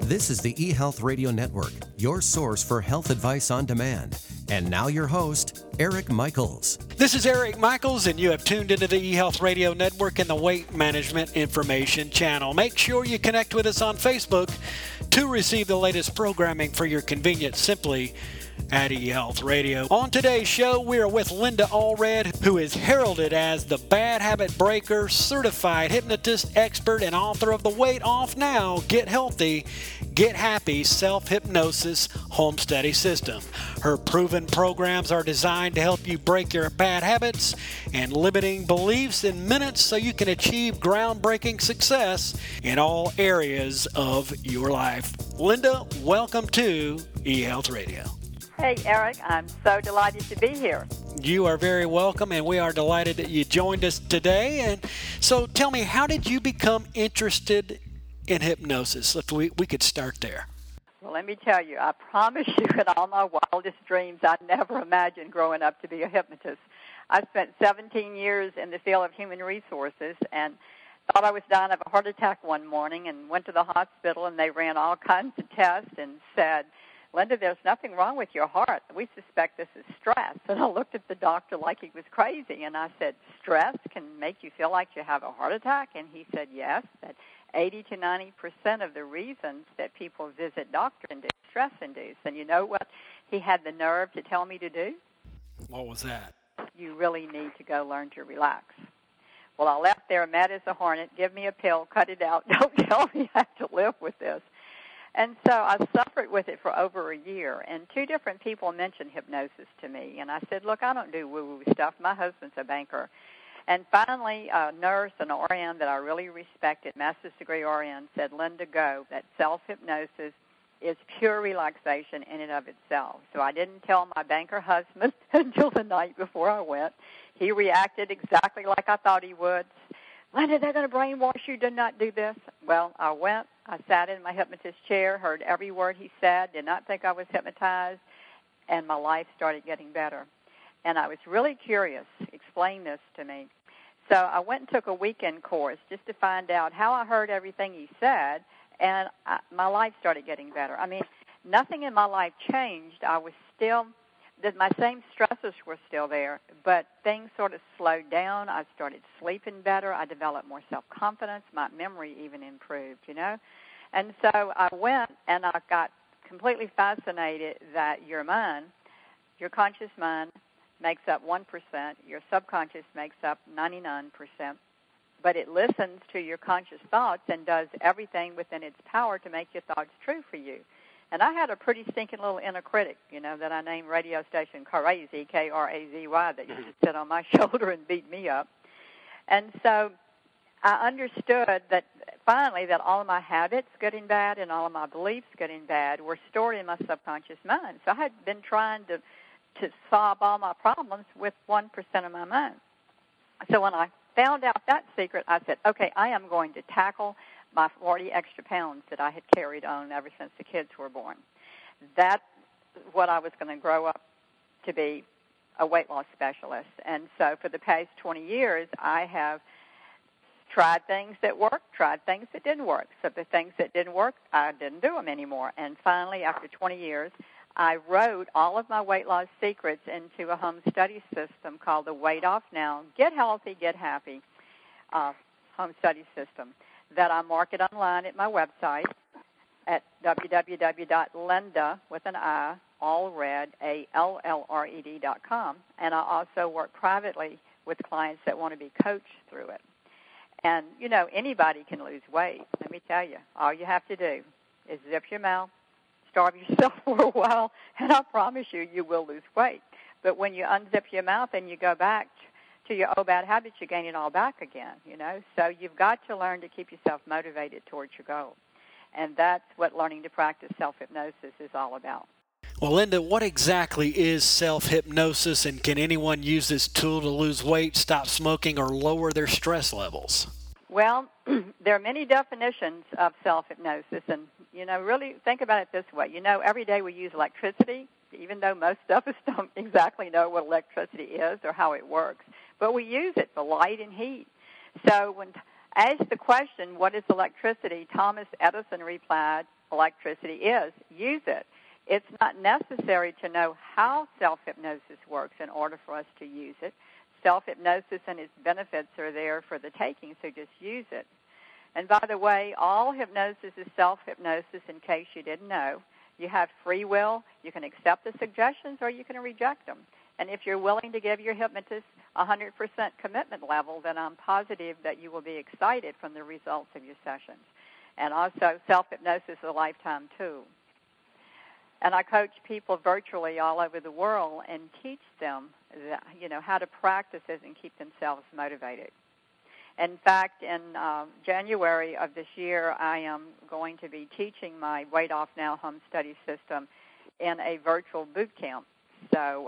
This is the eHealth Radio Network, your source for health advice on demand. And now your host, Eric Michaels. This is Eric Michaels, and you have tuned into the eHealth Radio Network and the Weight Management Information Channel. Make sure you connect with us on Facebook to receive the latest programming for your convenience simply at eHealth Radio. On today's show, we are with Linda Allred, who is heralded as the Bad Habit Breaker, certified hypnotist, expert, and author of the Weight Off Now, Get Healthy, Get Happy Self-Hypnosis Home Study System. Her proven programs are designed to help you break your bad habits and limiting beliefs in minutes so you can achieve groundbreaking success in all areas of your life. Linda, welcome to eHealth Radio. Hey, Eric, I'm so delighted to be here. You are very welcome, and we are delighted that you joined us today. And so tell me, how did you become interested in hypnosis? If we could start there. Well, let me tell you, I promise you in all my wildest dreams, I never imagined growing up to be a hypnotist. I spent 17 years in the field of human resources and thought I was dying of a heart attack one morning and went to the hospital, and they ran all kinds of tests and said, Linda, there's nothing wrong with your heart. We suspect this is stress. And I looked at the doctor like he was crazy, and I said, stress can make you feel like you have a heart attack? And he said, yes, that 80 to 90% of the reasons that people visit doctors are stress-induced. And you know what he had the nerve to tell me to do? What was that? You really need to go learn to relax. Well, I left there mad as a hornet. Give me a pill, cut it out. Don't tell me I have to live with this. And so I suffered with it for over a year, and two different people mentioned hypnosis to me. And I said, look, I don't do woo-woo stuff. My husband's a banker. And finally, a nurse, an RN that I really respected, master's degree RN, said, Linda, go. That self-hypnosis is pure relaxation in and of itself. So I didn't tell my banker husband until the night before I went. He reacted exactly like I thought he would. Linda, they're going to brainwash you. Do not do this. Well, I went. I sat in my hypnotist chair, heard every word he said, did not think I was hypnotized, and my life started getting better. And I was really curious. Explain this to me. So I went and took a weekend course just to find out how I heard everything he said, and my life started getting better. I mean, nothing in my life changed. I was still, my same stresses were still there, but things sort of slowed down. I started sleeping better. I developed more self-confidence. My memory even improved, you know. And so I went, and I got completely fascinated that your mind, your conscious mind, makes up 1%. Your subconscious makes up 99%. But it listens to your conscious thoughts and does everything within its power to make your thoughts true for you. And I had a pretty stinking little inner critic, you know, that I named radio station Crazy, K-R-A-Z-Y, that used to sit on my shoulder and beat me up. And so I understood that finally that all of my habits, good and bad, and all of my beliefs, good and bad, were stored in my subconscious mind. So I had been trying to solve all my problems with 1% of my mind. So when I found out that secret, I said, okay, I am going to tackle my 40 extra pounds that I had carried on ever since the kids were born. That's what I was going to grow up to be, a weight loss specialist. And so for the past 20 years, I have tried things that worked, tried things that didn't work. So the things that didn't work, I didn't do them anymore. And finally, after 20 years, I wrote all of my weight loss secrets into a home study system called the Weight Off Now, Get Healthy, Get Happy home study system that I market online at my website at www.linda, with an I, allred, ALLRED.com. And I also work privately with clients that want to be coached through it. And, you know, anybody can lose weight. Let me tell you, all you have to do is zip your mouth, starve yourself for a while, and I promise you, you will lose weight. But when you unzip your mouth and you go back to your old bad habits, you gain it all back again, you know. So you've got to learn to keep yourself motivated towards your goal. And that's what learning to practice self-hypnosis is all about. Well, Linda, what exactly is self-hypnosis, and can anyone use this tool to lose weight, stop smoking, or lower their stress levels? Well, there are many definitions of self-hypnosis, and, you know, really think about it this way. You know, every day we use electricity, even though most of us don't exactly know what electricity is or how it works. But we use it for light and heat. So when Asked the question, what is electricity? Thomas Edison replied, electricity is. Use it. It's not necessary to know how self-hypnosis works in order for us to use it. Self-hypnosis and its benefits are there for the taking, so just use it. And by the way, all hypnosis is self-hypnosis, in case you didn't know. You have free will. You can accept the suggestions or you can reject them. And if you're willing to give your hypnotist 100% commitment level, then I'm positive that you will be excited from the results of your sessions. And also, self-hypnosis is a lifetime tool. And I coach people virtually all over the world and teach them, how to practice it and keep themselves motivated. In fact, in January of this year, I am going to be teaching my Weight Off Now home study system in a virtual boot camp. So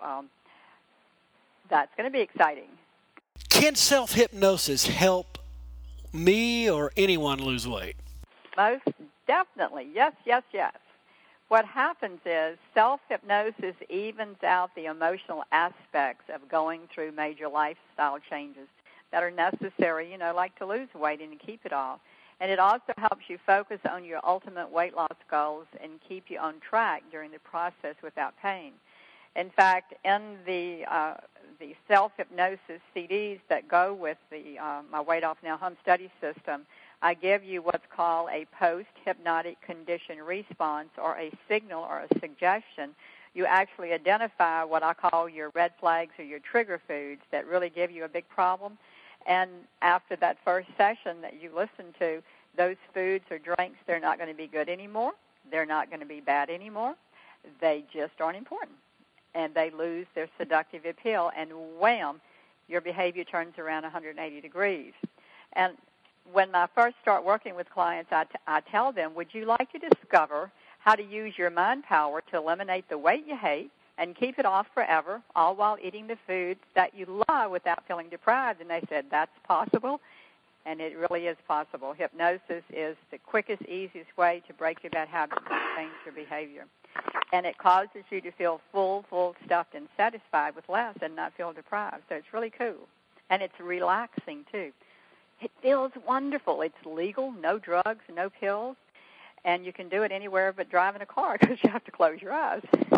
that's going to be exciting. Can self-hypnosis help me or anyone lose weight? Most definitely. Yes, yes, yes. What happens is self-hypnosis evens out the emotional aspects of going through major lifestyle changes that are necessary, like to lose weight and to keep it off. And it also helps you focus on your ultimate weight loss goals and keep you on track during the process without pain. In fact, in the self-hypnosis CDs that go with my Weight Off Now home study system, I give you what's called a post-hypnotic condition response, or a signal or a suggestion. You actually identify what I call your red flags or your trigger foods that really give you a big problem. And after that first session that you listen to, those foods or drinks, they're not going to be good anymore. They're not going to be bad anymore. They just aren't important. And they lose their seductive appeal, and wham, your behavior turns around 180 degrees. And when I first start working with clients, I tell them, would you like to discover how to use your mind power to eliminate the weight you hate and keep it off forever, all while eating the foods that you love without feeling deprived? And they said, that's possible, and it really is possible. Hypnosis is the quickest, easiest way to break your bad habits and change your behavior. And it causes you to feel full, stuffed, and satisfied with less and not feel deprived. So it's really cool. And it's relaxing, too. It feels wonderful. It's legal, no drugs, no pills. And you can do it anywhere but driving a car because you have to close your eyes.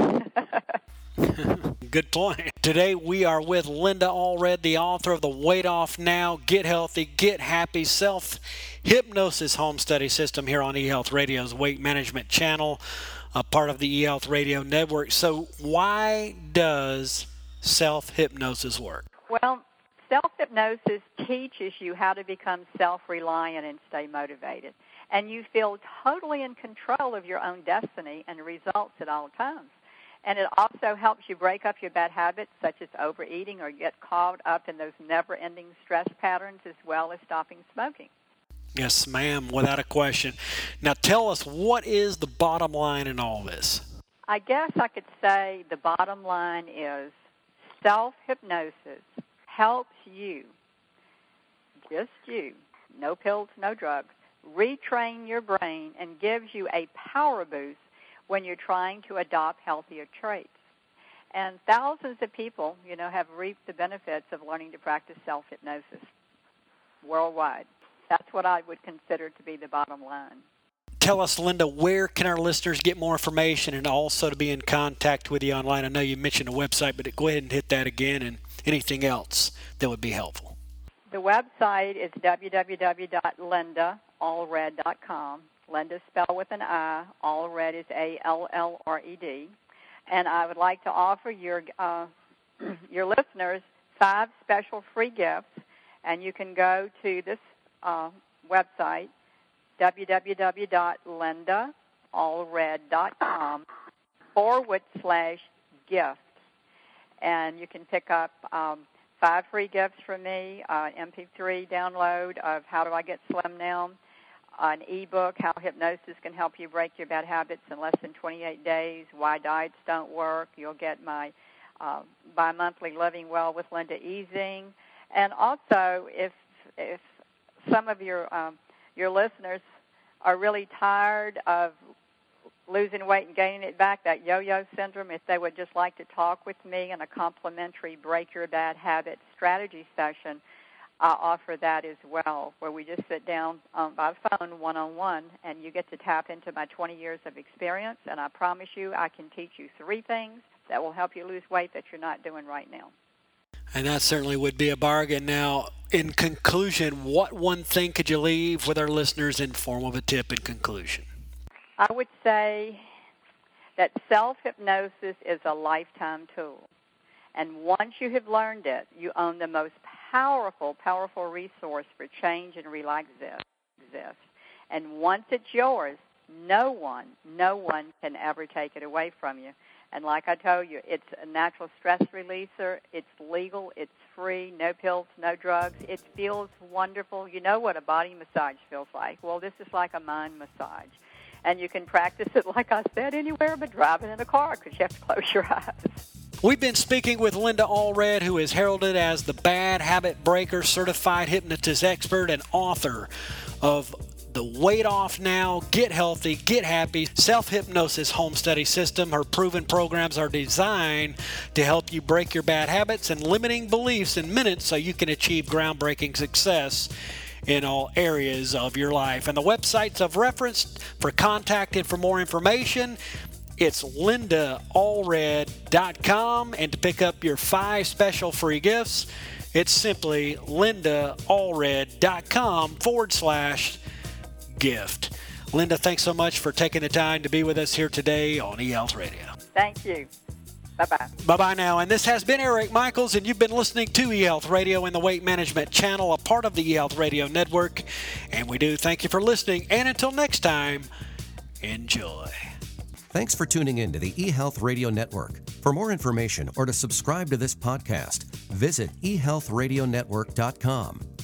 Good point. Today we are with Linda Allred, the author of the Weight Off Now, Get Healthy, Get Happy Self-Hypnosis Home Study System here on eHealth Radio's Weight Management Channel, a part of the eHealth Radio Network. So why does self-hypnosis work? Well, self-hypnosis teaches you how to become self-reliant and stay motivated. And you feel totally in control of your own destiny and results at all times. And it also helps you break up your bad habits, such as overeating or get caught up in those never-ending stress patterns, as well as stopping smoking. Yes, ma'am, without a question. Now tell us, what is the bottom line in all this? I guess I could say the bottom line is self-hypnosis helps you, just you, no pills, no drugs, retrain your brain and gives you a power boost when you're trying to adopt healthier traits. And thousands of people, have reaped the benefits of learning to practice self-hypnosis worldwide. That's what I would consider to be the bottom line. Tell us, Linda, where can our listeners get more information and also to be in contact with you online? I know you mentioned a website, but go ahead and hit that again, and anything else that would be helpful. The website is www.lindaallred.com. Linda spelled with an I. Allred is Allred. And I would like to offer your listeners 5 special free gifts. And you can go to this website, www.lindaallred.com/gift. And you can pick up 5 free gifts from me, MP3 download of How Do I Get Slim Now, an ebook, How Hypnosis Can Help You Break Your Bad Habits in Less Than 28 Days, Why Diets Don't Work. You'll get my bi-monthly Living Well with Linda Easing. And also, if some of your listeners are really tired of losing weight and gaining it back, that yo-yo syndrome, if they would just like to talk with me in a complimentary Break Your Bad Habits strategy session, I offer that as well, where we just sit down by phone one-on-one, and you get to tap into my 20 years of experience, and I promise you I can teach you 3 things that will help you lose weight that you're not doing right now. And that certainly would be a bargain. Now, in conclusion, what one thing could you leave with our listeners in form of a tip in conclusion? I would say that self-hypnosis is a lifetime tool. And once you have learned it, you own the most powerful resource for change and relax exist. And once it's yours, no one can ever take it away from you. And like I told you, it's a natural stress releaser. It's legal. It's free. No pills, no drugs. It feels wonderful. You know what a body massage feels like. Well, this is like a mind massage. And you can practice it, like I said, anywhere but driving in a car because you have to close your eyes. We've been speaking with Linda Allred, who is heralded as the Bad Habit Breaker certified hypnotist expert and author of the Weight Off Now, Get Healthy, Get Happy Self-Hypnosis Home Study System. Her proven programs are designed to help you break your bad habits and limiting beliefs in minutes so you can achieve groundbreaking success in all areas of your life. And the websites I've referenced for contact and for more information, it's lindaallred.com. And to pick up your 5 special free gifts, it's simply lindaallred.com/gift. Linda, thanks so much for taking the time to be with us here today on eHealth Radio. Thank you. Bye-bye. Bye-bye now. And this has been Eric Michaels, and you've been listening to eHealth Radio and the Weight Management Channel, a part of the eHealth Radio Network. And we do thank you for listening. And until next time, enjoy. Thanks for tuning in to the eHealth Radio Network. For more information or to subscribe to this podcast, visit eHealthRadioNetwork.com.